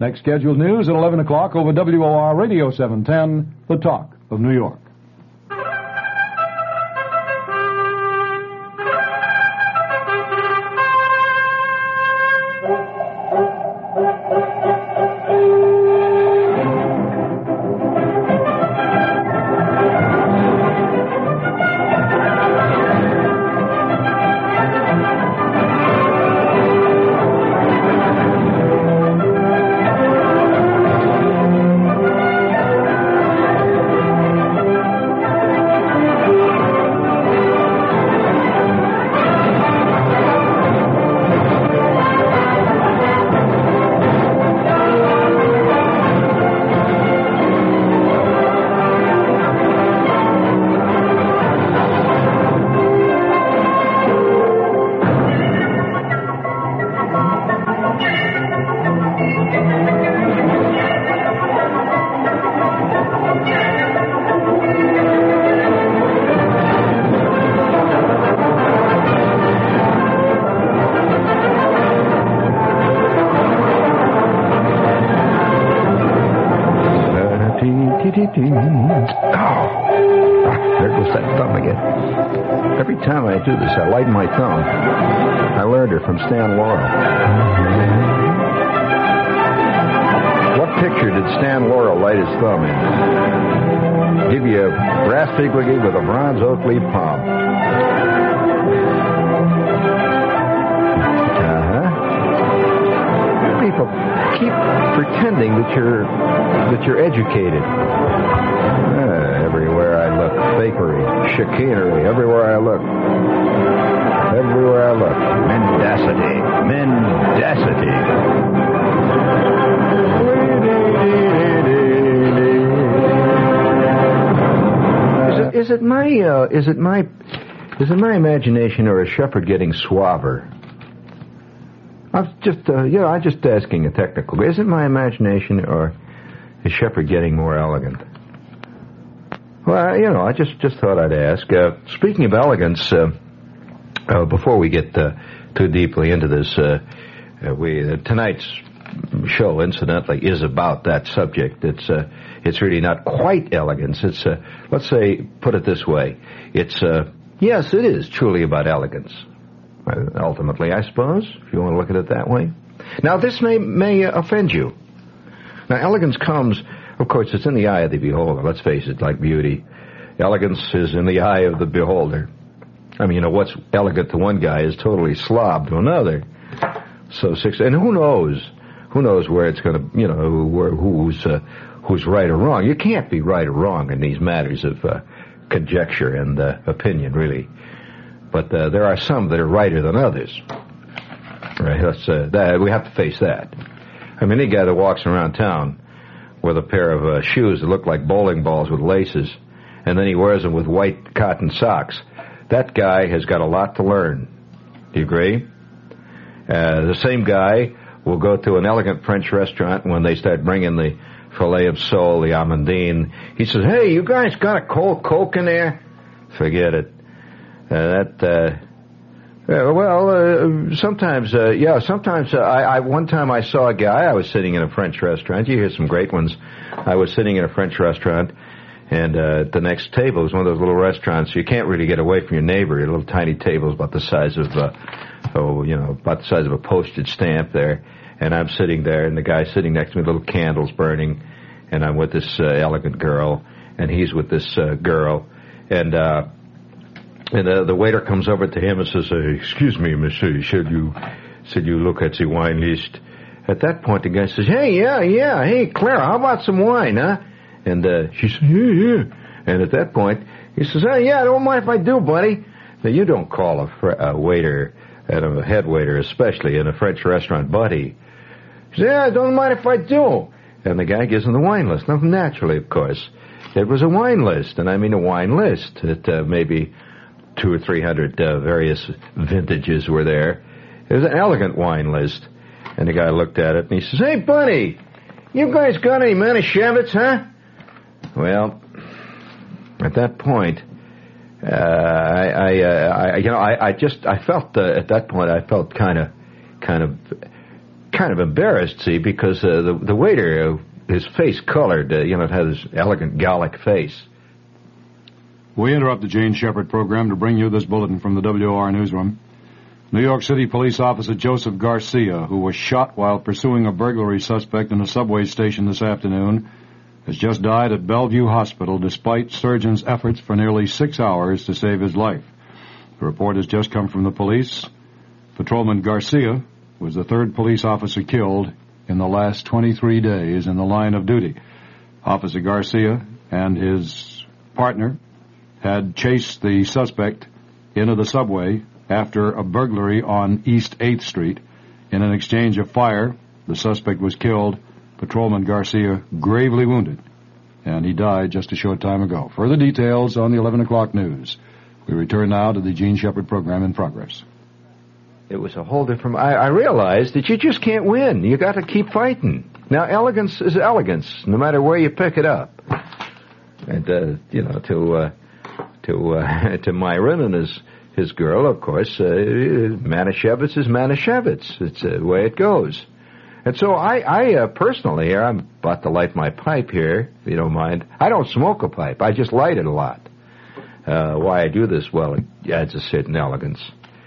Next scheduled news at 11 o'clock over WOR Radio 710, The Talk of New York. There goes that thumb again. Every time I do this, I lighten my thumb. I learned her from Stan Laurel. What picture did Stan Laurel light his thumb in? Give you a brass pigwiggy with a bronze oak leaf palm. People keep pretending that you're educated. Everywhere I look, fakery, chicanery. Everywhere I look. Mendacity. Is it my imagination, or is Shepard getting suaver? I'm just asking a technical. Is it my imagination, or is Shepard getting more elegant? Well, I just thought I'd ask. Speaking of elegance, before we get too deeply into this, tonight's show, incidentally, is about that subject. It's really not quite elegance. It's let's say, put it this way. Yes, it is truly about elegance. Ultimately, I suppose, if you want to look at it that way. Now, this may offend you. Now, elegance comes, of course, it's in the eye of the beholder. Let's face it, like beauty. Elegance is in the eye of the beholder. I mean, what's elegant to one guy is totally slob to another. So, and who knows where it's going to, who's right or wrong. You can't be right or wrong in these matters of conjecture and opinion, really. But there are some that are righter than others. Right? We have to face that. I mean, any guy that walks around town with a pair of shoes that look like bowling balls with laces, and then he wears them with white cotton socks, that guy has got a lot to learn. Do you agree? The same guy will go to an elegant French restaurant, and when they start bringing the filet of sole, the amandine, he says, "Hey, you guys got a cold Coke in there?" Forget it. Sometimes, sometimes. One time I saw a guy, I was sitting in a French restaurant. You hear some great ones. I was sitting in a French restaurant, and the next table was one of those little restaurants. You can't really get away from your neighbor. Little tiny tables about the size of, about the size of a postage stamp there. And I'm sitting there, and the guy's sitting next to me, little candles burning, and I'm with this elegant girl, and he's with this girl, and the waiter comes over to him and says, "Excuse me, monsieur, should you look at the wine list?" At that point, the guy says, "Hey, yeah, hey, Clara, how about some wine, huh?" And she says, "Yeah." And at that point, he says, "Oh, yeah, I don't mind if I do, buddy." Now, you don't call a waiter, and a head waiter especially, in a French restaurant, buddy. He says, "Yeah, I don't mind if I do." And the guy gives him the wine list. Now, naturally, of course, it was a wine list, and I mean a wine list. Maybe 200 or 300 various vintages were there. It was an elegant wine list. And the guy looked at it, and he says, "Hey, buddy, you guys got any Manischewitz, huh?" Well, at that point, I felt at that point, I felt kind of kind of embarrassed, see, because the waiter, his face colored, it had this elegant Gallic face. We interrupt the Gene Shepard program to bring you this bulletin from the WOR newsroom. New York City police officer Joseph Garcia, who was shot while pursuing a burglary suspect in a subway station this afternoon, has just died at Bellevue Hospital despite surgeons' efforts for nearly 6 hours to save his life. The report has just come from the police. Patrolman Garcia was the third police officer killed in the last 23 days in the line of duty. Officer Garcia and his partner had chased the suspect into the subway after a burglary on East 8th Street. In an exchange of fire, the suspect was killed, Patrolman Garcia gravely wounded, and he died just a short time ago. Further details on the 11 o'clock news. We return now to the Gene Shepard program in progress. It was a whole different... I realized that you just can't win. You got to keep fighting. Now, elegance is elegance, no matter where you pick it up. And, to Myron and his girl, of course, Manischewitz is Manischewitz. It's the way it goes. And so I personally here, I'm about to light my pipe here, if you don't mind. I don't smoke a pipe. I just light it a lot. Why I do this? Well, it adds a certain elegance.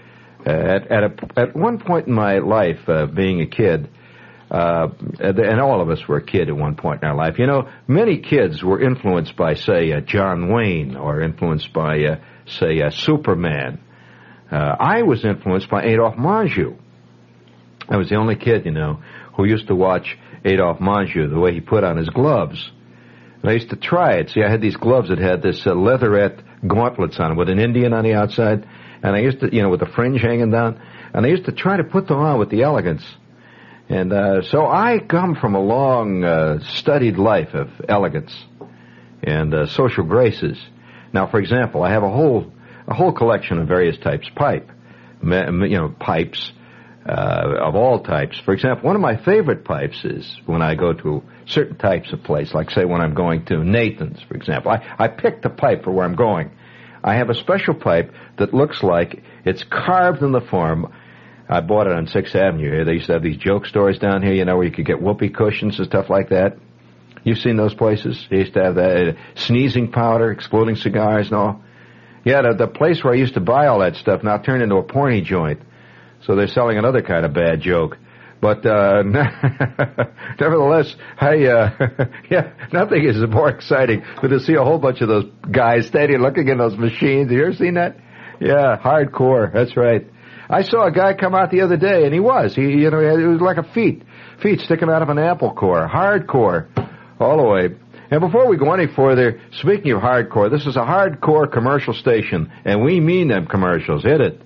At one point in my life, being a kid, and all of us were a kid at one point in our life, many kids were influenced by, say, John Wayne, or influenced by, Superman. I was influenced by Adolphe Menjou. I was the only kid, who used to watch Adolphe Menjou, the way he put on his gloves. And I used to try it. See, I had these gloves that had this leatherette gauntlets on them with an Indian on the outside, and I used to, with the fringe hanging down, and I used to try to put them on with the elegance. And so I come from a long, studied life of elegance and social graces. Now, for example, I have a whole collection of various types of pipe, pipes of all types. For example, one of my favorite pipes is when I go to certain types of place, like say when I'm going to Nathan's, for example. I picked the pipe for where I'm going. I have a special pipe that looks like it's carved in the form. I bought it on 6th Avenue here. They used to have these joke stores down here, where you could get whoopee cushions and stuff like that. You've seen those places? They used to have that sneezing powder, exploding cigars and all. Yeah, the place where I used to buy all that stuff now turned into a porny joint. So they're selling another kind of bad joke. But nevertheless, nothing is more exciting than to see a whole bunch of those guys standing looking in those machines. Have you ever seen that? Yeah, hardcore. That's right. I saw a guy come out the other day, and it was like a feet sticking out of an apple core. Hardcore. All the way. And before we go any further, speaking of hardcore, this is a hardcore commercial station, and we mean them commercials. Hit it.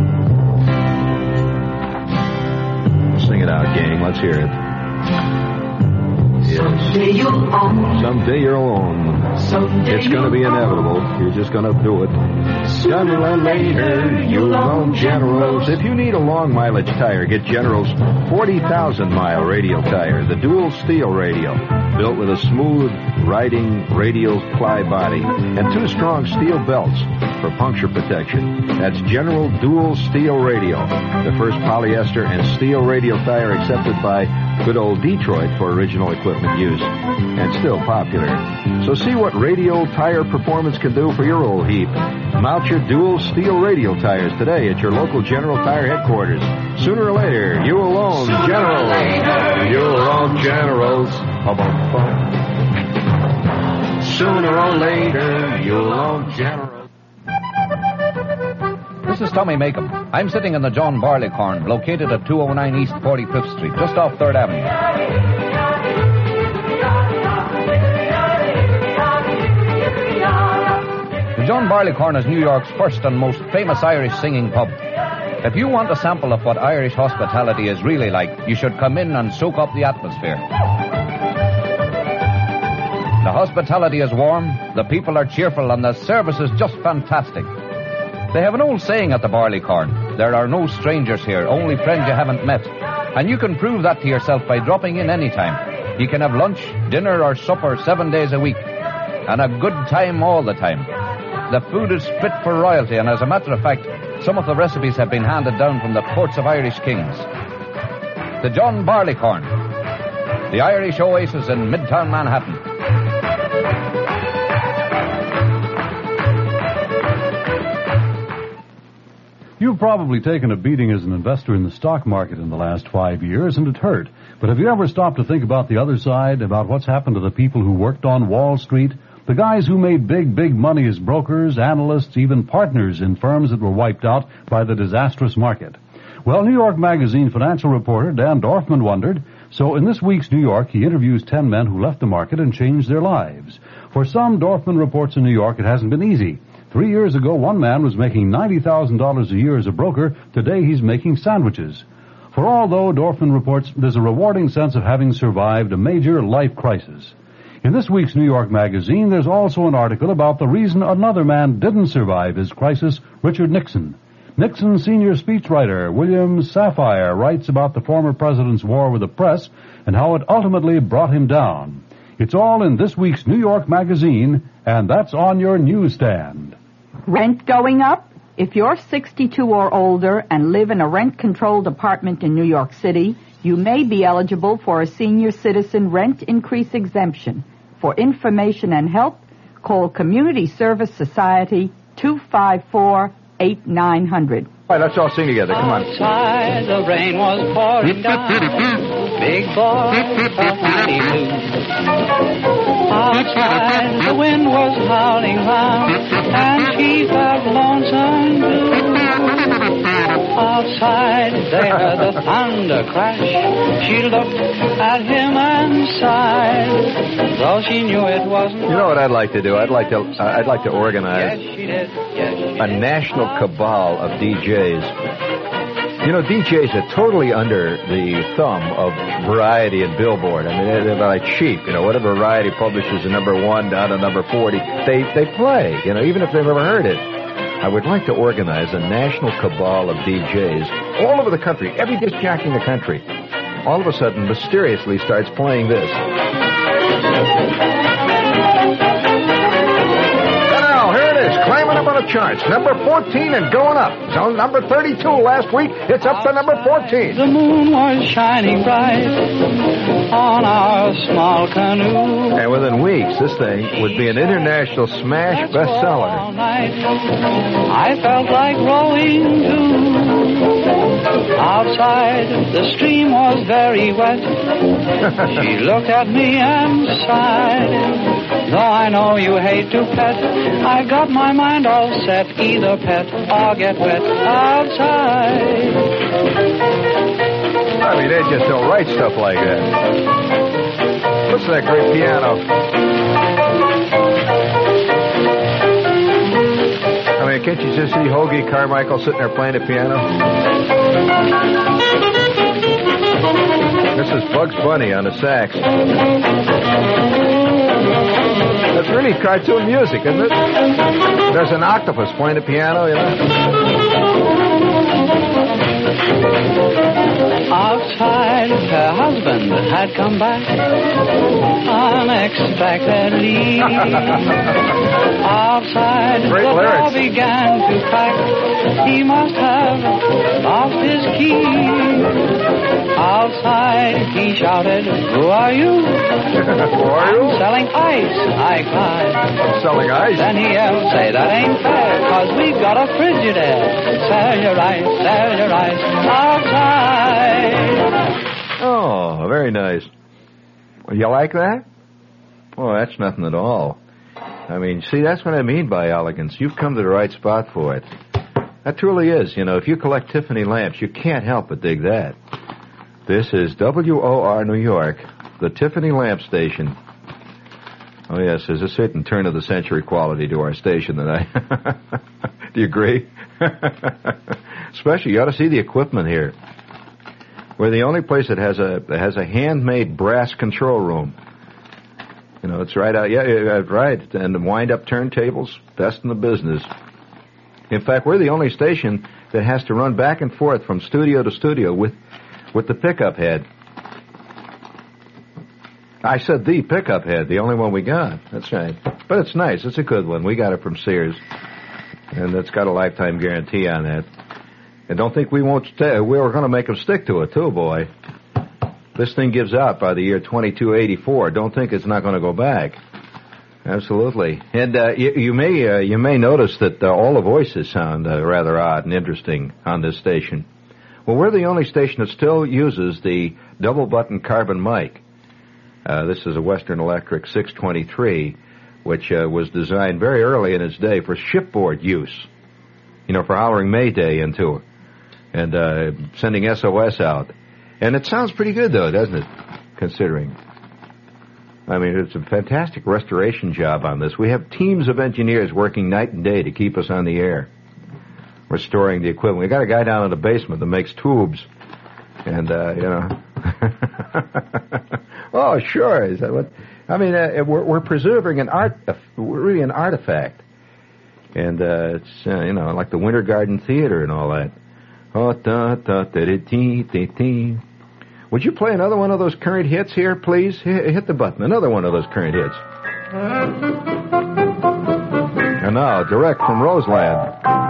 Sing it out, gang. Let's hear it. Yes. Someday you'll own. Someday you'll own. It's going to be inevitable. You're just going to do it. Sooner or later, you'll own Generals. If you need a long mileage tire, get General's 40,000-mile radial tire, the dual steel radial, built with a smooth riding radial ply body and 2 strong steel belts for puncture protection. That's General Dual Steel Radial, the first polyester and steel radial tire accepted by good old Detroit for original equipment use, and still popular. So see what radial tire performance can do for your old Heap. Mount your dual steel radial tires today at your local General Tire headquarters. Sooner or later, you will own Generals. You'll own Generals. Sooner or later, you'll own Generals. This is Tommy Makem. I'm sitting in the John Barleycorn, located at 209 East 45th Street, just off 3rd Avenue. The John Barleycorn is New York's first and most famous Irish singing pub. If you want a sample of what Irish hospitality is really like, you should come in and soak up the atmosphere. The hospitality is warm, the people are cheerful, and the service is just fantastic. They have an old saying at the Barleycorn: there are no strangers here, only friends you haven't met. And you can prove that to yourself by dropping in any time. You can have lunch, dinner, or supper 7 days a week. And a good time all the time. The food is fit for royalty, and as a matter of fact, some of the recipes have been handed down from the courts of Irish kings. to John Barleycorn. The Irish Oasis in Midtown Manhattan. You've probably taken a beating as an investor in the stock market in the last 5 years, and it hurt. But have you ever stopped to think about the other side, about what's happened to the people who worked on Wall Street? The guys who made big money as brokers, analysts, even partners in firms that were wiped out by the disastrous market. Well, New York Magazine financial reporter Dan Dorfman wondered, so in this week's New York, he interviews 10 men who left the market and changed their lives. For some, Dorfman reports in New York, it hasn't been easy. 3 years ago, one man was making $90,000 a year as a broker. Today, he's making sandwiches. For all, though, Dorfman reports, there's a rewarding sense of having survived a major life crisis. In this week's New York Magazine, there's also an article about the reason another man didn't survive his crisis, Richard Nixon. Nixon's senior speechwriter, William Safire, writes about the former president's war with the press and how it ultimately brought him down. It's all in this week's New York Magazine, and that's on your newsstand. Rent going up? If you're 62 or older and live in a rent-controlled apartment in New York City, you may be eligible for a senior citizen rent increase exemption. For information and help, call Community Service Society 254-8900. All right, let's all sing together. Come on. Outside, the rain was pouring down. Big boy felt mighty blue. Outside, the wind was howling round, and she felt lonesome too. Outside, they heard the thunder crash. She looked at him and sighed, though she knew it wasn't. You know what I'd like to do? I'd like to organize Yes, she did. Yes, she did. a national cabal of DJs. You know, DJs are totally under the thumb of Variety and Billboard. I mean, they're like sheep. You know, whatever Variety publishes a number 1 down to number 40, they play, you know, even if they've never heard it. I would like to organize a national cabal of DJs all over the country, every disc jockey in the country. All of a sudden, mysteriously starts playing this. Climbing up on the charts, number 14 and going up. It's on number 32 last week. It's up to number 14. The moon was shining bright on our small canoe. And within weeks, this thing would be an international smash All bestseller. night, I felt like rowing too. Outside, the stream was very wet. She looked at me and sighed. Though I know you hate to pet, I got my mind all set. Either pet or get wet outside. I mean, they just don't write stuff like that. Listen to that great piano. I mean, can't you just see Hoagie Carmichael sitting there playing the piano? This is Bugs Bunny on the sax. That's really cartoon music, isn't it? There's an octopus playing the piano, you know. Outside, her husband had come back unexpectedly. Outside, Great the lyrics. door began to pack. He must have lost his key. Outside, he shouted, "Who are you?" Who are "I'm you? selling ice," I cried. Selling ice. Then he yelled, "Say that ain't fair, 'cause we've got a Frigidaire. Sell your ice outside." Oh, very nice. You like that? Oh, that's nothing at all. I mean, see, that's what I mean by elegance. You've come to the right spot for it. That truly is. You know, if you collect Tiffany lamps, you can't help but dig that. This is WOR New York, the Tiffany Lamp Station. Oh, yes, there's a certain turn-of-the-century quality to our station tonight. Do you agree? Especially, you ought to see the equipment here. We're the only place that has a handmade brass control room. You know, it's right out. Yeah, right. And the wind-up turntables, best in the business. In fact, we're the only station that has to run back and forth from studio to studio with the pickup head. I said the pickup head, the only one we got. That's right. But it's nice. It's a good one. We got it from Sears. And it's got a lifetime guarantee on that. And don't think we won't stay. We're going to make them stick to it, too, boy. This thing gives out by the year 2284. Don't think it's not going to go back. Absolutely. And you may notice that all the voices sound rather odd and interesting on this station. Well, we're the only station that still uses the double-button carbon mic. This is a Western Electric 623, which was designed very early in its day for shipboard use. For hollering Mayday into it and sending SOS out. And it sounds pretty good, though, doesn't it, considering? I mean, it's a fantastic restoration job on this. We have teams of engineers working night and day to keep us on the air, restoring the equipment. We got a guy down in the basement that makes tubes, and oh, sure. Is that what? I mean, we're preserving an really an artifact, and it's like the Winter Garden Theater and all that. Oh, Would you play another one of those current hits here, please? Hit the button. Another one of those current hits. And now, direct from Roseland.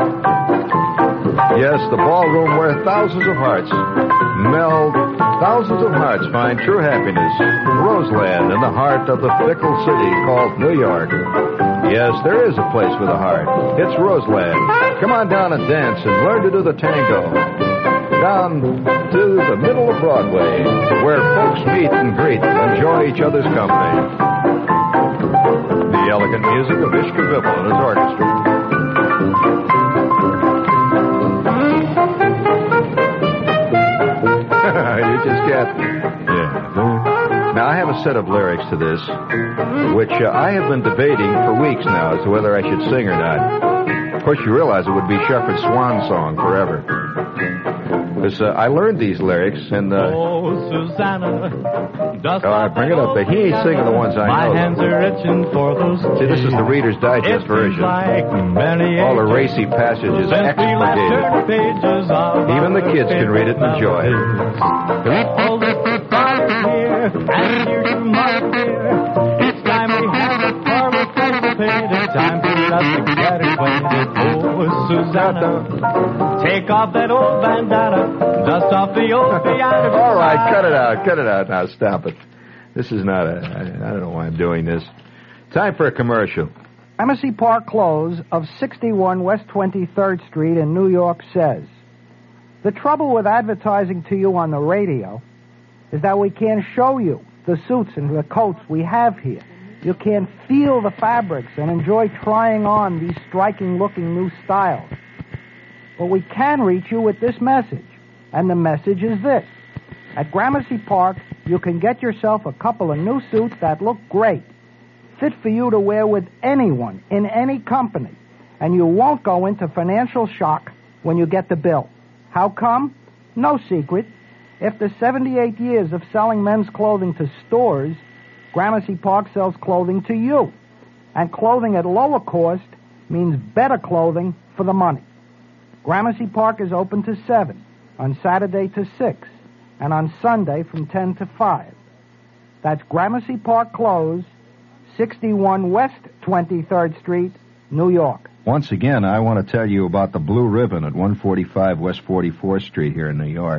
Yes, the ballroom where thousands of hearts meld, thousands of hearts find true happiness. Roseland, in the heart of the fickle city called New York. Yes, there is a place with a heart. It's Roseland. Come on down and dance and learn to do the tango. Down to the middle of Broadway, where folks meet and greet and enjoy each other's company. The elegant music of Ishka Bibble and his orchestra. You just can't. Yeah. Now, I have a set of lyrics to this, which I have been debating for weeks now as to whether I should sing or not. Of course, you realize it would be Shepherd's swan song forever. Because I learned these lyrics, and oh, Susanna, bring it up. But he ain't singing the ones I know. My hands are itching for those. See, this is the Reader's Digest version. Like all the racy passages expurgated. Even the kids can read it and enjoy it. All the here, and here's your mother here. It's time we have a horrible participate. It's time for us to get acquainted. Oh, Susanna, take off that old bandana, dust off the old piano. All right, cut it out now, stop it. This is not I don't know why I'm doing this. Time for a commercial. Gramercy Park Close of 61 West 23rd Street in New York says, the trouble with advertising to you on the radio is that we can't show you the suits and the coats we have here. You can't feel the fabrics and enjoy trying on these striking-looking new styles. But we can reach you with this message, and the message is this. At Gramercy Park, you can get yourself a couple of new suits that look great, fit for you to wear with anyone in any company, and you won't go into financial shock when you get the bill. How come? No secret. After 78 years of selling men's clothing to stores, Gramercy Park sells clothing to you. And clothing at lower cost means better clothing for the money. Gramercy Park is open to 7, on Saturday to 6, and on Sunday from 10 to 5. That's Gramercy Park Close, 61 West 23rd Street, New York. Once again, I want to tell you about the Blue Ribbon at 145 West 44th Street here in New York.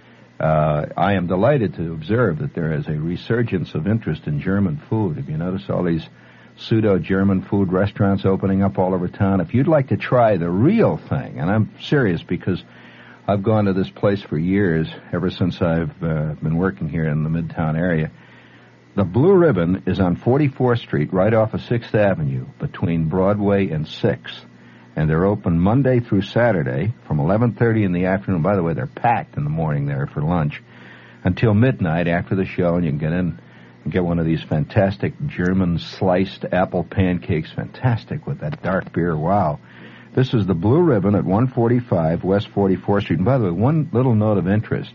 I am delighted to observe that there is a resurgence of interest in German food. Have you noticed all these pseudo-German food restaurants opening up all over town? If you'd like to try the real thing, and I'm serious because I've gone to this place for years, ever since I've been working here in the Midtown area. The Blue Ribbon is on 44th Street, right off of 6th Avenue, between Broadway and 6th. And they're open Monday through Saturday from 11:30 in the afternoon. By the way, they're packed in the morning there for lunch until midnight after the show, and you can get in and get one of these fantastic German sliced apple pancakes. Fantastic with that dark beer. Wow. This is the Blue Ribbon at 145 West 44th Street. And by the way, one little note of interest.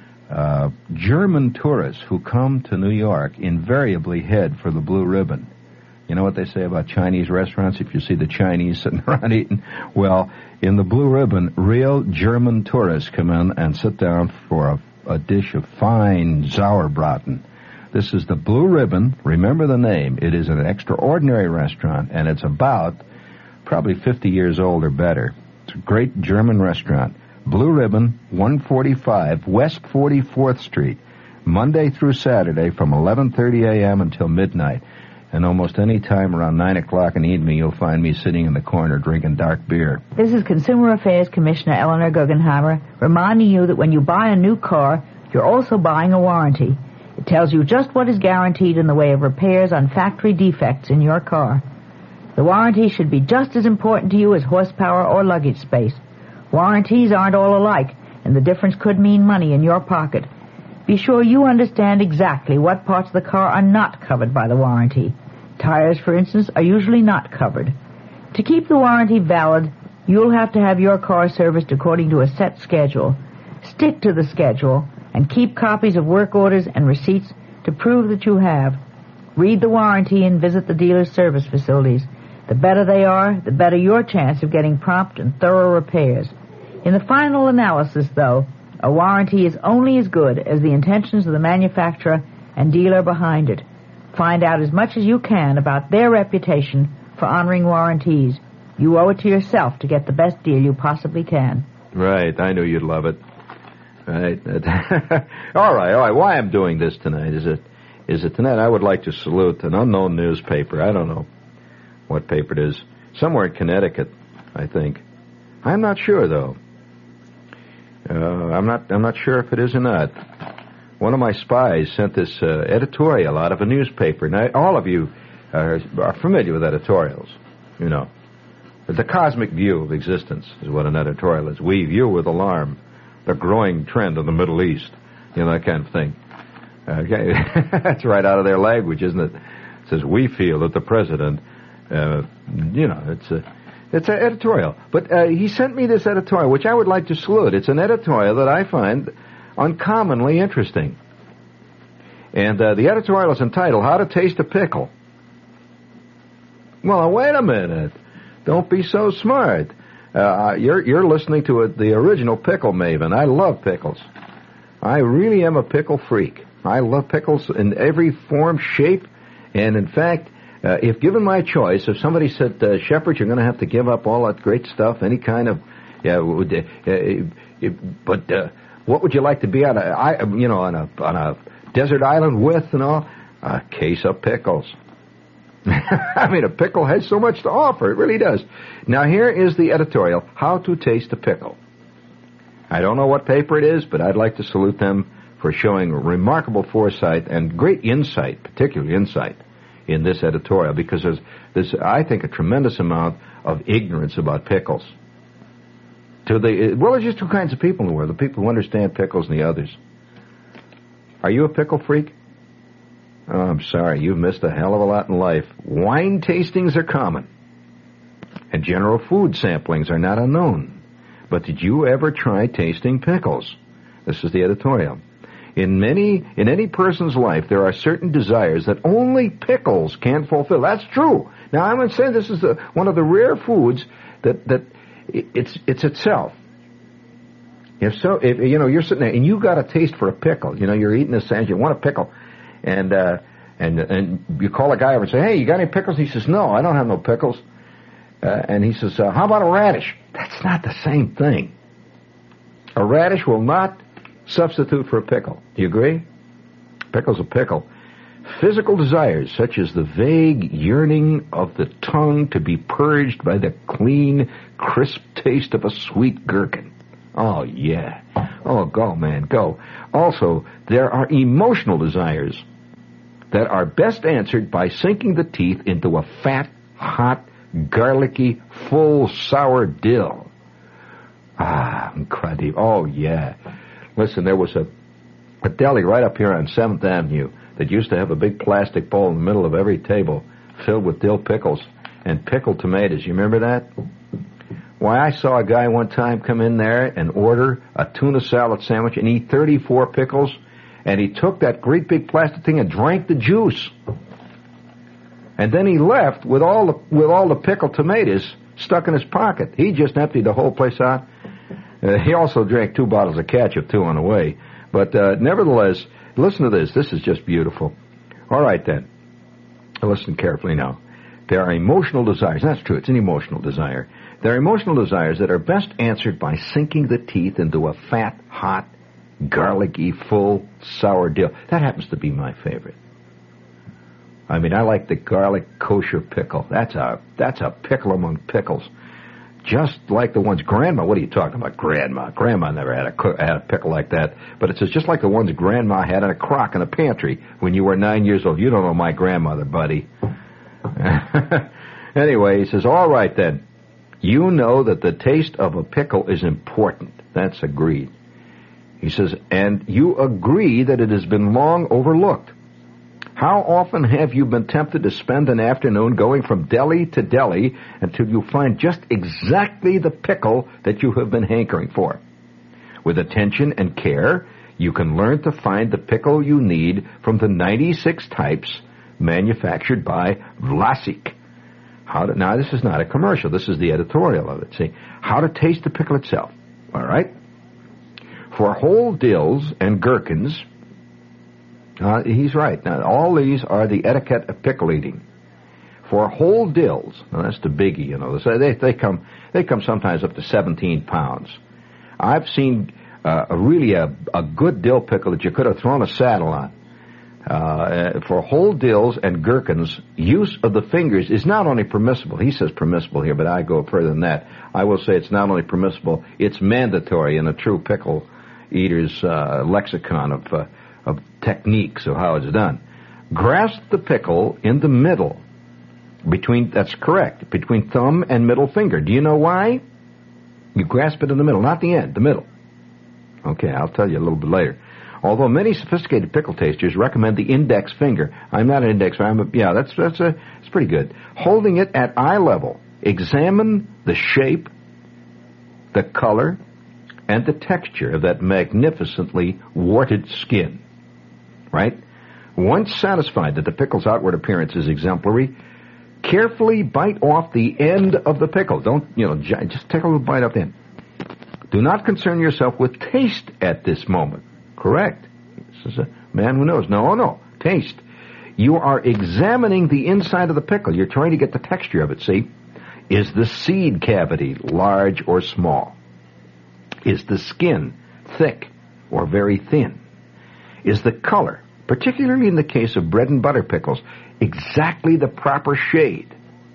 German tourists who come to New York invariably head for the Blue Ribbon. You know what they say about Chinese restaurants? If you see the Chinese sitting around eating, well, in the Blue Ribbon, real German tourists come in and sit down for a dish of fine Sauerbraten. This is the Blue Ribbon. Remember the name. It is an extraordinary restaurant, and it's about probably 50 years old or better. It's a great German restaurant. Blue Ribbon, 145 West 44th Street. Monday through Saturday from 11:30 a.m. until midnight. And almost any time around 9 o'clock in the evening, you'll find me sitting in the corner drinking dark beer. This is Consumer Affairs Commissioner Eleanor Guggenheimer reminding you that when you buy a new car, you're also buying a warranty. It tells you just what is guaranteed in the way of repairs on factory defects in your car. The warranty should be just as important to you as horsepower or luggage space. Warranties aren't all alike, and the difference could mean money in your pocket. Be sure you understand exactly what parts of the car are not covered by the warranty. Tires, for instance, are usually not covered. To keep the warranty valid, you'll have to have your car serviced according to a set schedule. Stick to the schedule and keep copies of work orders and receipts to prove that you have. Read the warranty and visit the dealer's service facilities. The better they are, the better your chance of getting prompt and thorough repairs. In the final analysis, though, a warranty is only as good as the intentions of the manufacturer and dealer behind it. Find out as much as you can about their reputation for honoring warranties. You owe it to yourself to get the best deal you possibly can. Right, I knew you'd love it. Right. All right. Why I'm doing this tonight is it tonight I would like to salute an unknown newspaper. I don't know what paper it is. Somewhere in Connecticut, I think. I'm not sure, though. I'm not sure if it is or not. One of my spies sent this editorial out of a newspaper. Now, all of you are familiar with editorials, you know. The cosmic view of existence is what an editorial is. We view with alarm the growing trend in the Middle East, you know, that kind of thing. Okay. That's right out of their language, isn't it? It says, we feel that the president, you know, it's an editorial. But he sent me this editorial, which I would like to salute. It's an editorial that I find uncommonly interesting. And the editorial is entitled, How to Taste a Pickle. Well, wait a minute. Don't be so smart. You're listening to the original Pickle Maven. I love pickles. I really am a pickle freak. I love pickles in every form, shape, and in fact, if given my choice, if somebody said, Shepherd, you're going to have to give up all that great stuff, any kind of, what would you like to be on a desert island with and all? A case of pickles. I mean, a pickle has so much to offer. It really does. Now, here is the editorial, How to Taste a Pickle. I don't know what paper it is, but I'd like to salute them for showing remarkable foresight and great insight, particularly insight, in this editorial, because there's, I think, a tremendous amount of ignorance about pickles. There's just two kinds of people in the world, the people who understand pickles and the others. Are you a pickle freak? Oh, I'm sorry, you've missed a hell of a lot in life. Wine tastings are common, and general food samplings are not unknown. But did you ever try tasting pickles? This is the editorial. In any person's life, there are certain desires that only pickles can fulfill. That's true. Now, I'm going to say this is one of the rare foods that it's itself. If you're sitting there and you got a taste for a pickle, you're eating a sandwich, you want a pickle, and you call a guy over and say, hey, you got any pickles? He says, no, I don't have no pickles. And he says, how about a radish? That's not the same thing. A radish will not substitute for a pickle. Do you agree? Pickle's a pickle. Physical desires, such as the vague yearning of the tongue to be purged by the clean, crisp taste of a sweet gherkin. Oh, yeah. Oh, go, man, go. Also, there are emotional desires that are best answered by sinking the teeth into a fat, hot, garlicky, full, sour dill. Ah, incredible. Oh, yeah. Listen, there was a deli right up here on 7th Avenue that used to have a big plastic bowl in the middle of every table filled with dill pickles and pickled tomatoes. You remember that? Why, I saw a guy one time come in there and order a tuna salad sandwich and eat 34 pickles, and he took that great big plastic thing and drank the juice. And then he left with all the pickled tomatoes stuck in his pocket. He just emptied the whole place out. He also drank 2 bottles of ketchup, too, on the way. But nevertheless, listen to this. This is just beautiful. All right, then. Listen carefully now. There are emotional desires. That's true. It's an emotional desire. There are emotional desires that are best answered by sinking the teeth into a fat, hot, garlicky, full, sour dill. That happens to be my favorite. I mean, I like the garlic kosher pickle. That's a pickle among pickles. Just like the ones Grandma, what are you talking about, Grandma? Grandma never had a pickle like that. But it's just like the ones Grandma had in a crock in a pantry when you were 9 years old. You don't know my grandmother, buddy. Anyway, he says, all right then. You know that the taste of a pickle is important. That's agreed. He says, and you agree that it has been long overlooked. How often have you been tempted to spend an afternoon going from deli to deli until you find just exactly the pickle that you have been hankering for? With attention and care, you can learn to find the pickle you need from the 96 types manufactured by Vlasic. Now, this is not a commercial. This is the editorial of it. See, how to taste the pickle itself. All right? For whole dills and gherkins, he's right. Now, all these are the etiquette of pickle eating. For whole dills, now that's the biggie, you know. They come sometimes up to 17 pounds. I've seen a good dill pickle that you could have thrown a saddle on. For whole dills and gherkins, use of the fingers is not only permissible. He says permissible here, but I go further than that. I will say it's not only permissible, it's mandatory in a true pickle eater's lexicon of techniques of how it's done. Grasp the pickle in the middle, that's correct, between thumb and middle finger. Do you know why? You grasp it in the middle, not the end, the middle. Okay, I'll tell you a little bit later. Although many sophisticated pickle tasters recommend the index finger. I'm not an index finger. That's pretty good. Holding it at eye level, examine the shape, the color, and the texture of that magnificently warted skin. Right? Once satisfied that the pickle's outward appearance is exemplary, carefully bite off the end of the pickle. Don't, just take a little bite off the end. Do not concern yourself with taste at this moment. Correct. This is a man who knows. No, taste. You are examining the inside of the pickle. You're trying to get the texture of it, see? Is the seed cavity large or small? Is the skin thick or very thin? Is the color, particularly in the case of bread and butter pickles, exactly the proper shade?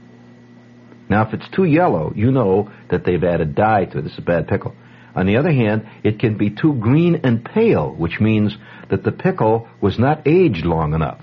Now, if it's too yellow, you know that they've added dye to it. This is a bad pickle. On the other hand, it can be too green and pale, which means that the pickle was not aged long enough.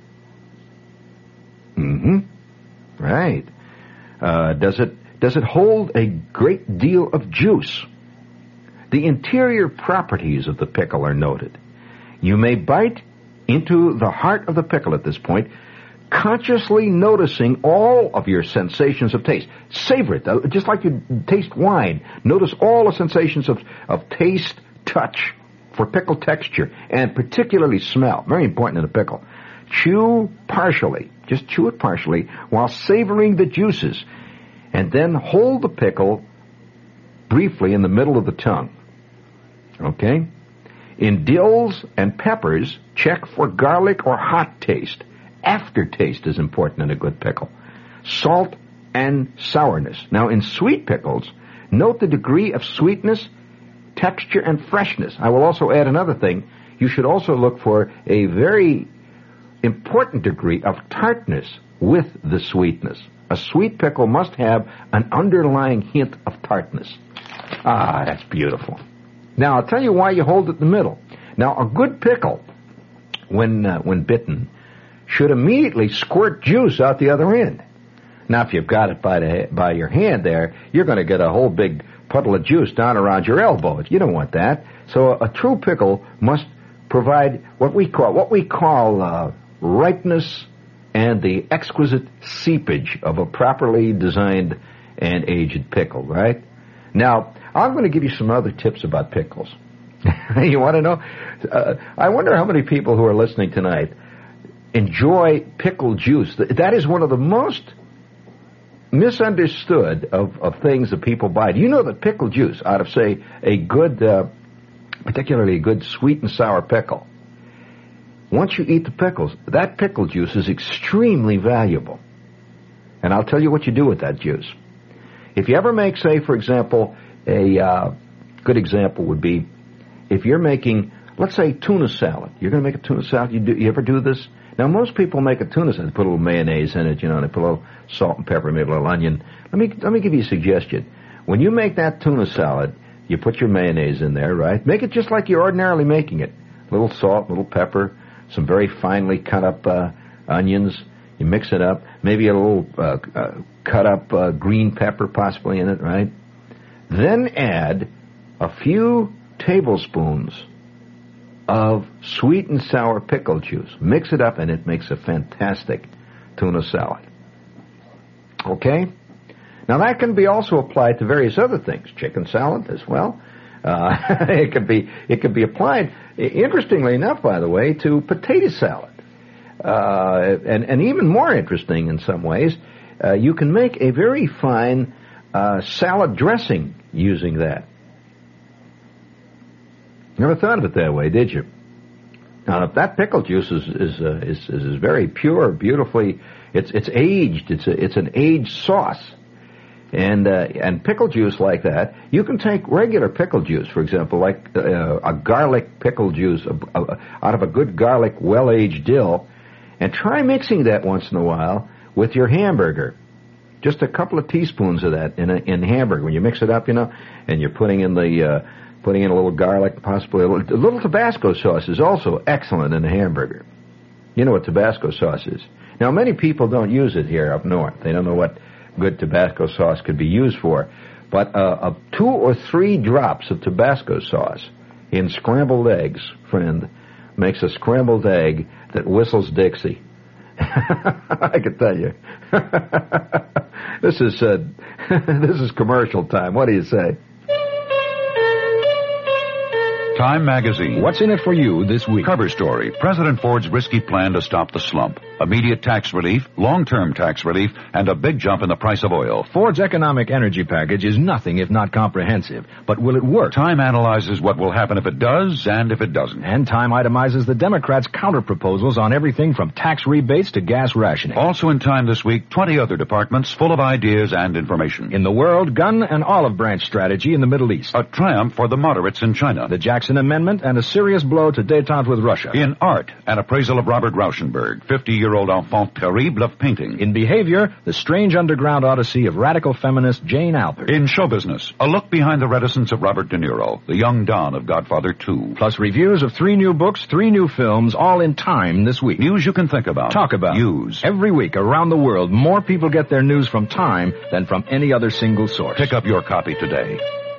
Right. Does it hold a great deal of juice? The interior properties of the pickle are noted. You may bite into the heart of the pickle at this point, consciously noticing all of your sensations of taste. Savor it, just like you taste wine. Notice all the sensations of taste, touch, for pickle texture, and particularly smell. Very important in a pickle. Chew partially, just chew it partially, while savoring the juices, and then hold the pickle briefly in the middle of the tongue. Okay? In dills and peppers, check for garlic or hot taste. Aftertaste is important in a good pickle. Salt and sourness. Now, in sweet pickles, note the degree of sweetness, texture, and freshness. I will also add another thing. You should also look for a very important degree of tartness with the sweetness. A sweet pickle must have an underlying hint of tartness. Ah, that's beautiful. Now, I'll tell you why you hold it in the middle. Now, a good pickle, when bitten, should immediately squirt juice out the other end. Now, if you've got it by your hand there, you're going to get a whole big puddle of juice down around your elbow. You don't want that. So a true pickle must provide what we call ripeness and the exquisite seepage of a properly designed and aged pickle, right? Now, I'm going to give you some other tips about pickles. You want to know? I wonder how many people who are listening tonight enjoy pickle juice. That is one of the most misunderstood of things that people buy. Do you know that pickle juice, out of, say, a good, particularly a good sweet and sour pickle, once you eat the pickles, that pickle juice is extremely valuable. And I'll tell you what you do with that juice. If you ever make, say, for example, a good example would be if you're making, let's say, tuna salad. You're going to make a tuna salad. You ever do this? Now, most people make a tuna salad. They put a little mayonnaise in it, and they put a little salt and pepper, maybe a little onion. Let me give you a suggestion. When you make that tuna salad, you put your mayonnaise in there, right? Make it just like you're ordinarily making it. A little salt, a little pepper, some very finely cut up onions. You mix it up. Maybe a little cut up green pepper possibly in it, right? Then add a few tablespoons of sweet and sour pickle juice. Mix it up, and it makes a fantastic tuna salad. Okay? Now, that can be also applied to various other things. Chicken salad as well. It could be applied, interestingly enough, by the way, to potato salad. And even more interesting in some ways, you can make a very fine salad dressing using that. Never thought of it that way, did you? Now, if that pickle juice is very pure, beautifully, it's aged. It's an aged sauce, and pickle juice like that. You can take regular pickle juice, for example, like a garlic pickle juice out of a good garlic, well-aged dill, and try mixing that once in a while with your hamburger. Just a couple of teaspoons of that in hamburger. When you mix it up, and you're putting in a little garlic, possibly a little Tabasco sauce is also excellent in a hamburger. You know what Tabasco sauce is. Now, many people don't use it here up north. They don't know what good Tabasco sauce could be used for. But 2 or 3 drops of Tabasco sauce in scrambled eggs, friend, makes a scrambled egg that whistles Dixie. I can tell you. This is commercial time. What do you say? Time Magazine. What's in it for you this week? Cover story. President Ford's risky plan to stop the slump. Immediate tax relief, long-term tax relief, and a big jump in the price of oil. Ford's economic energy package is nothing if not comprehensive. But will it work? Time analyzes what will happen if it does and if it doesn't. And Time itemizes the Democrats' counter-proposals on everything from tax rebates to gas rationing. Also in Time this week, 20 other departments full of ideas and information. In the world, gun and olive branch strategy in the Middle East. A triumph for the moderates in China. The Jackson Amendment and a serious blow to détente with Russia. In art, an appraisal of Robert Rauschenberg, 50-year-old enfant terrible of painting. In behavior, the strange underground odyssey of radical feminist Jane Alpert. In show business, a look behind the reticence of Robert De Niro, the young Don of Godfather 2. Plus reviews of 3 new books, 3 new films, all in Time this week. News you can think about. Talk about. Use. Every week around the world, more people get their news from Time than from any other single source. Pick up your copy today.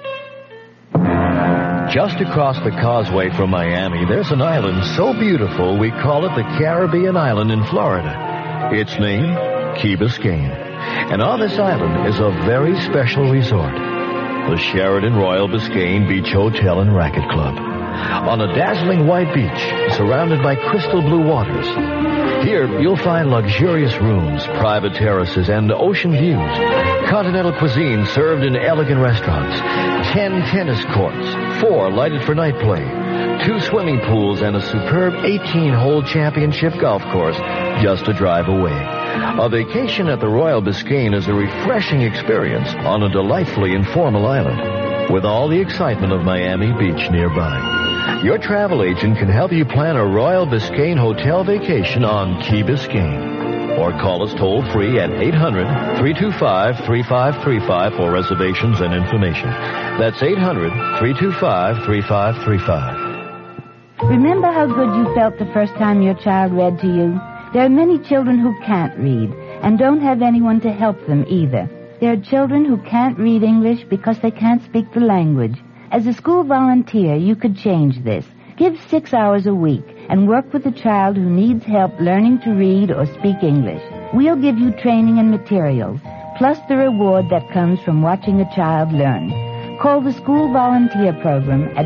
Just across the causeway from Miami, there's an island so beautiful we call it the Caribbean Island in Florida. Its name, Key Biscayne. And on this island is a very special resort, the Sheraton Royal Biscayne Beach Hotel and Racquet Club. On a dazzling white beach, surrounded by crystal blue waters. Here, you'll find luxurious rooms, private terraces, and ocean views. Continental cuisine served in elegant restaurants. 10 tennis courts, 4 lighted for night play. 2 swimming pools and a superb 18-hole championship golf course just a drive away. A vacation at the Royal Biscayne is a refreshing experience on a delightfully informal island, with all the excitement of Miami Beach nearby. Your travel agent can help you plan a Royal Biscayne hotel vacation on Key Biscayne. Or call us toll-free at 800-325-3535 for reservations and information. That's 800-325-3535. Remember how good you felt the first time your child read to you? There are many children who can't read and don't have anyone to help them either. There are children who can't read English because they can't speak the language. As a school volunteer, you could change this. Give 6 hours a week and work with a child who needs help learning to read or speak English. We'll give you training and materials, plus the reward that comes from watching a child learn. Call the School Volunteer Program at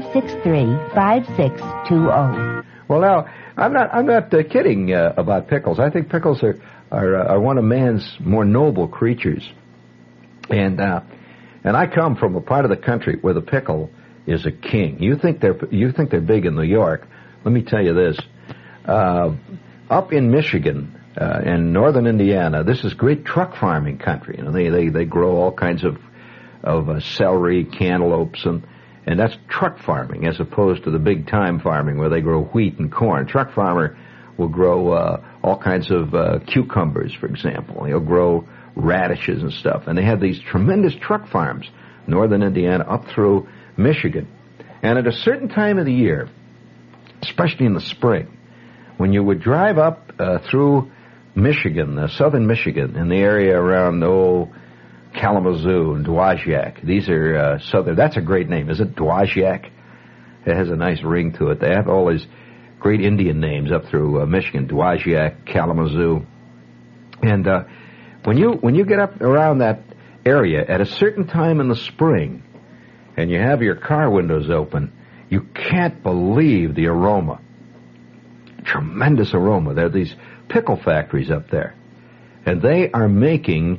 563-5620. Well, now, I'm not kidding about pickles. I think pickles are one of man's more noble creatures. And I come from a part of the country where the pickle is a king. You think they're big in New York? Let me tell you this: up in Michigan and northern Indiana, this is great truck farming country. You know, they grow all kinds of celery, cantaloupes, And that's truck farming as opposed to the big-time farming where they grow wheat and corn. Truck farmer will grow all kinds of cucumbers, for example. He'll grow radishes and stuff. And they have these tremendous truck farms, northern Indiana up through Michigan. And at a certain time of the year, especially in the spring, when you would drive up through Michigan, southern Michigan, in the area around, Kalamazoo and Dowagiac. These are southern. That's a great name, is it? Dowagiac? It has a nice ring to it. They have all these great Indian names up through Michigan. Dowagiac, Kalamazoo. And when you get up around that area at a certain time in the spring and you have your car windows open, you can't believe the aroma. Tremendous aroma. There are these pickle factories up there. And they are making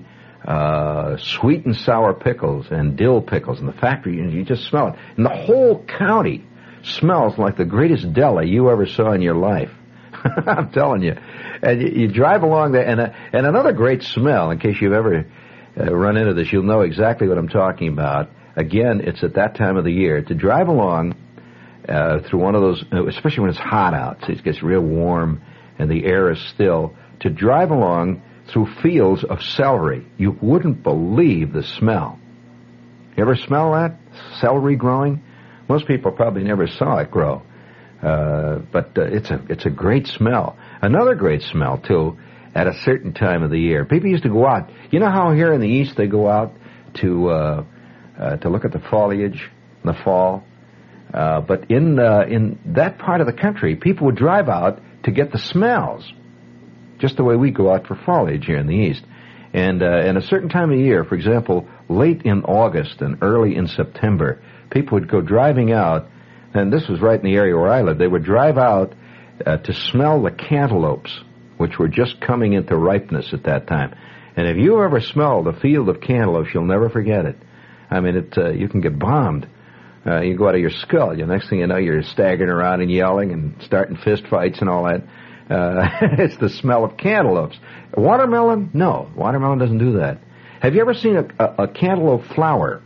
sweet and sour pickles and dill pickles in the factory, and you just smell it. And the whole county smells like the greatest deli you ever saw in your life. I'm telling you. And you drive along there, and another great smell, in case you've ever run into this, you'll know exactly what I'm talking about. Again, it's at that time of the year. To drive along through one of those, especially when it's hot out, so it gets real warm and the air is still, to drive along through fields of celery. You wouldn't believe the smell. You ever smell that? Celery growing? Most people probably never saw it grow. But it's a great smell. Another great smell, too, at a certain time of the year. People used to go out. You know how here in the East they go out to look at the foliage in the fall? But in that part of the country, people would drive out to get the smells. Just the way we go out for foliage here in the East. And in a certain time of year, for example, late in August and early in September, people would go driving out, and this was right in the area where I lived. They would drive out to smell the cantaloupes, which were just coming into ripeness at that time. And if you ever smelled a field of cantaloupes, you'll never forget it. I mean, you can get bombed. You go out of your skull. The next thing you know, you're staggering around and yelling and starting fist fights and all that. It's the smell of cantaloupes. Watermelon? No, watermelon doesn't do that. Have you ever seen a cantaloupe flower?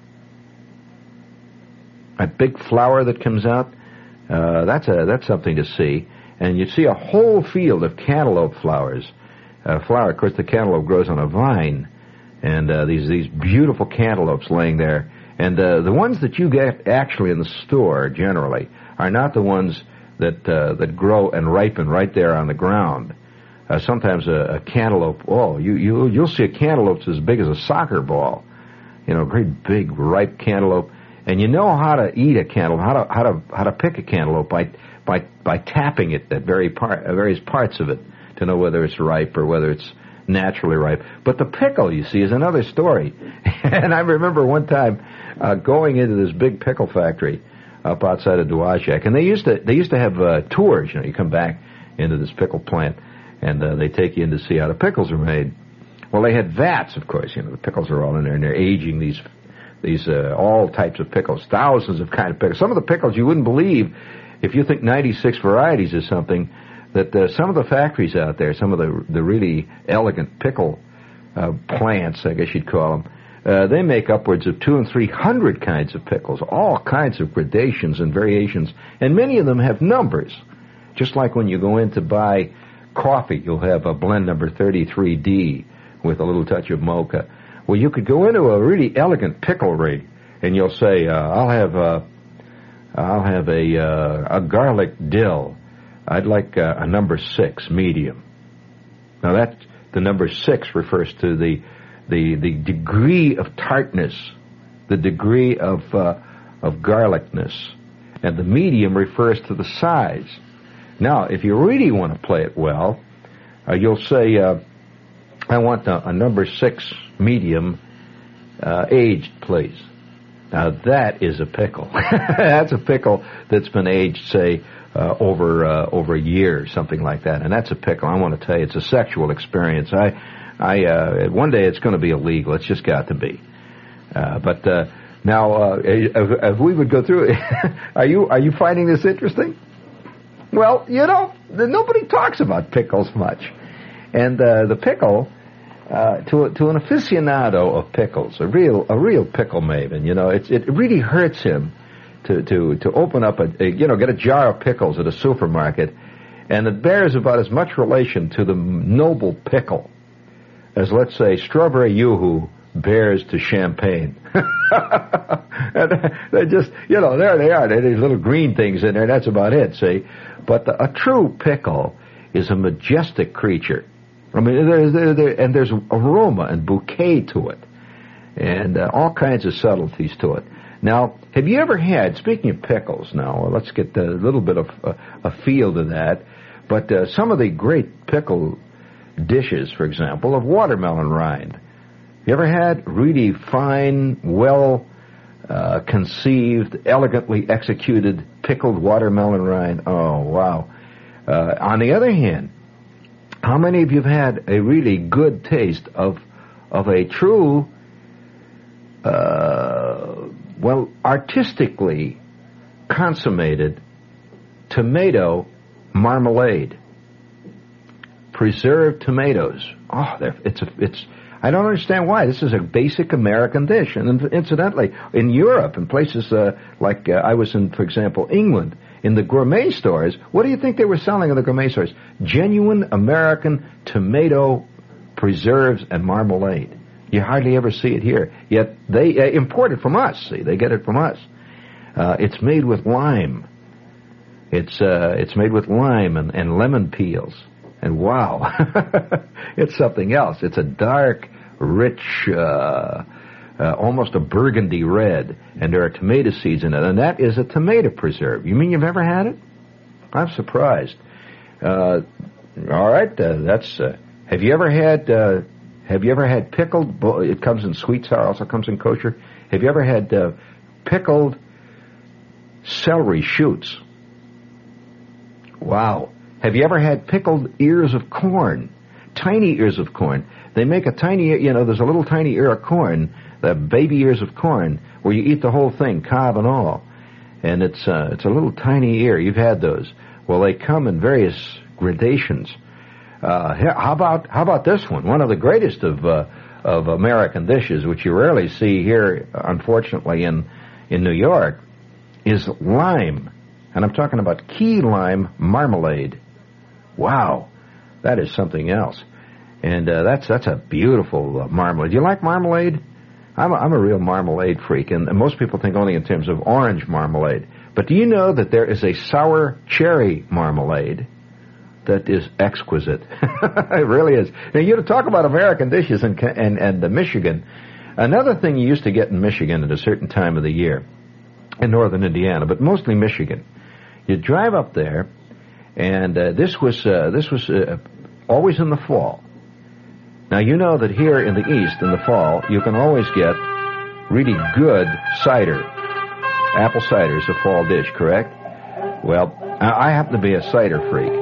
A big flower that comes out? That's something to see. And you see a whole field of cantaloupe flowers. Flower, of course, the cantaloupe grows on a vine, and these beautiful cantaloupes laying there. And the ones that you get actually in the store generally are not the ones that grow and ripen right there on the ground. Sometimes a cantaloupe, you'll see a cantaloupe that's as big as a soccer ball. You know, great big ripe cantaloupe. And you know how to eat a cantaloupe, how to pick a cantaloupe by tapping it at various parts of it to know whether it's ripe or whether it's naturally ripe. But the pickle, you see, is another story. And I remember one time going into this big pickle factory up outside of Dowagiac, and they used to have tours. You know, you come back into this pickle plant, and they take you in to see how the pickles are made. Well, they had vats, of course. You know, the pickles are all in there, and they're aging these all types of pickles, thousands of kind of pickles. Some of the pickles you wouldn't believe, if you think 96 varieties is something, that some of the factories out there, some of the really elegant pickle plants, I guess you'd call them, they make upwards of 200 and 300 kinds of pickles, all kinds of gradations and variations, and many of them have numbers. Just like when you go in to buy coffee, you'll have a blend number 33D with a little touch of mocha. Well, you could go into a really elegant pickle rig, and you'll say, I'll have a garlic dill. I'd like a number 6 medium. Now the number 6 refers to the degree of tartness, the degree of garlicness, and the medium refers to the size. Now, if you really want to play it well, you'll say, I want a number 6 medium aged, please. Now, that is a pickle. That's a pickle that's been aged, say, over a year, something like that. And that's a pickle. I want to tell you, it's a sexual experience. One day it's going to be illegal. It's just got to be. But now, if we would go through, are you finding this interesting? Well, you know, nobody talks about pickles much, and the pickle, to an aficionado of pickles, a real pickle maven, you know, it really hurts him to open up get a jar of pickles at a supermarket, and it bears about as much relation to the noble pickle as, let's say, strawberry yoo-hoo bears to champagne. And they just, there they are. There's little green things in there. That's about it, see? But a true pickle is a majestic creature. I mean, there's aroma and bouquet to it, and all kinds of subtleties to it. Now, have you ever had, speaking of pickles now, let's get a little bit of a feel to that, but some of the great pickle dishes, for example, of watermelon rind. You ever had really fine, conceived, elegantly executed pickled watermelon rind? Oh, wow. On the other hand, how many of you have had a really good taste of a true, artistically consummated tomato marmalade? Preserved tomatoes. Oh, it's. I don't understand why. This is a basic American dish. And incidentally, in Europe, in places like I was in, for example, England, in the gourmet stores, what do you think they were selling in the gourmet stores? Genuine American tomato preserves and marmalade. You hardly ever see it here. Yet they import it from us. See, they get it from us. It's made with lime. It's made with lime and lemon peels. And wow, it's something else. It's a dark, rich, almost a burgundy red, and there are tomato seeds in it, and that is a tomato preserve. You mean you've never had it? I'm surprised. All right, that's. Have you ever had pickled? It comes in sweet sour, also comes in kosher. Have you ever had pickled celery shoots? Wow. Have you ever had pickled ears of corn? Tiny ears of corn. They make a tiny, there's a little tiny ear of corn, the baby ears of corn, where you eat the whole thing, cob and all. And it's a little tiny ear. You've had those. Well, they come in various gradations. How about this one? One of the greatest of American dishes, which you rarely see here, unfortunately, in New York, is lime. And I'm talking about key lime marmalade. Wow, that is something else. And that's a beautiful marmalade. You like marmalade? I'm a real marmalade freak, and most people think only in terms of orange marmalade. But do you know that there is a sour cherry marmalade that is exquisite? It really is. Now, you talk about American dishes and Michigan. Another thing you used to get in Michigan at a certain time of the year, in northern Indiana, but mostly Michigan. You drive up there, and this was always in the fall. Now, you know that here in the East, in the fall, you can always get really good cider. Apple cider is a fall dish, correct? Well, I happen to be a cider freak.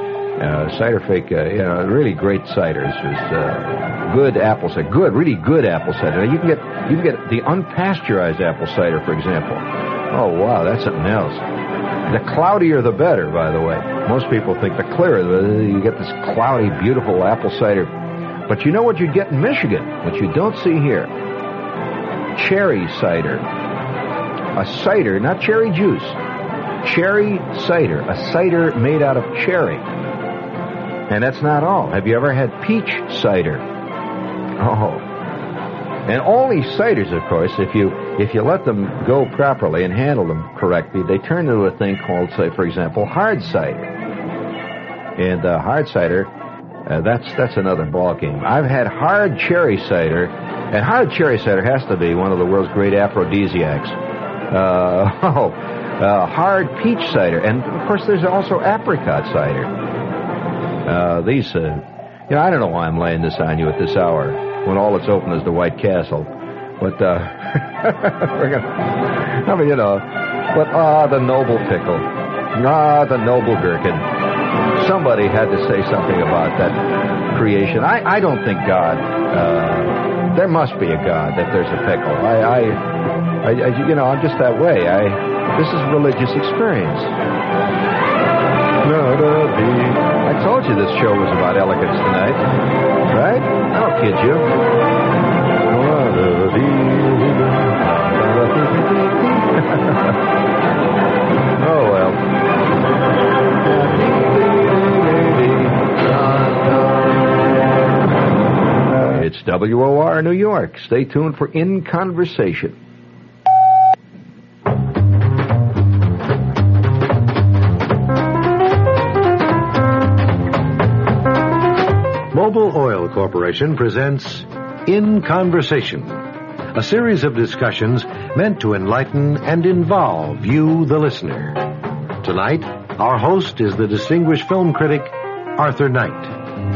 Really great ciders. There's good apple cider, really good apple cider. Now, you can get the unpasteurized apple cider, for example. Oh, wow, that's something else. The cloudier the better, by the way. Most people think the clearer, you get this cloudy, beautiful apple cider. But you know what you get in Michigan, which you don't see here? Cherry cider. A cider, not cherry juice. Cherry cider. A cider made out of cherry. And that's not all. Have you ever had peach cider? Oh. And all these ciders, of course, if you let them go properly and handle them correctly, they turn into a thing called, say, for example, hard cider. And hard cider, that's another ball game. I've had hard cherry cider, and hard cherry cider has to be one of the world's great aphrodisiacs. Hard peach cider, and of course there's also apricot cider. I don't know why I'm laying this on you at this hour, when all that's open is the White Castle. But, the noble pickle. The noble gherkin. Somebody had to say something about that creation. I don't think God, there must be a God that there's a pickle. I'm just that way. This is a religious experience. I told you this show was about elegance tonight, right? I don't kid you. WOR New York. Stay tuned for In Conversation. Mobil Oil Corporation presents In Conversation, a series of discussions meant to enlighten and involve you, the listener. Tonight, our host is the distinguished film critic, Arthur Knight.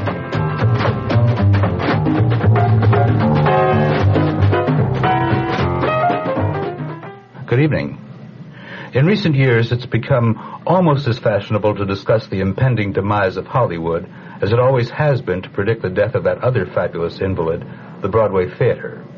Good evening. In recent years, it's become almost as fashionable to discuss the impending demise of Hollywood as it always has been to predict the death of that other fabulous invalid, the Broadway theater.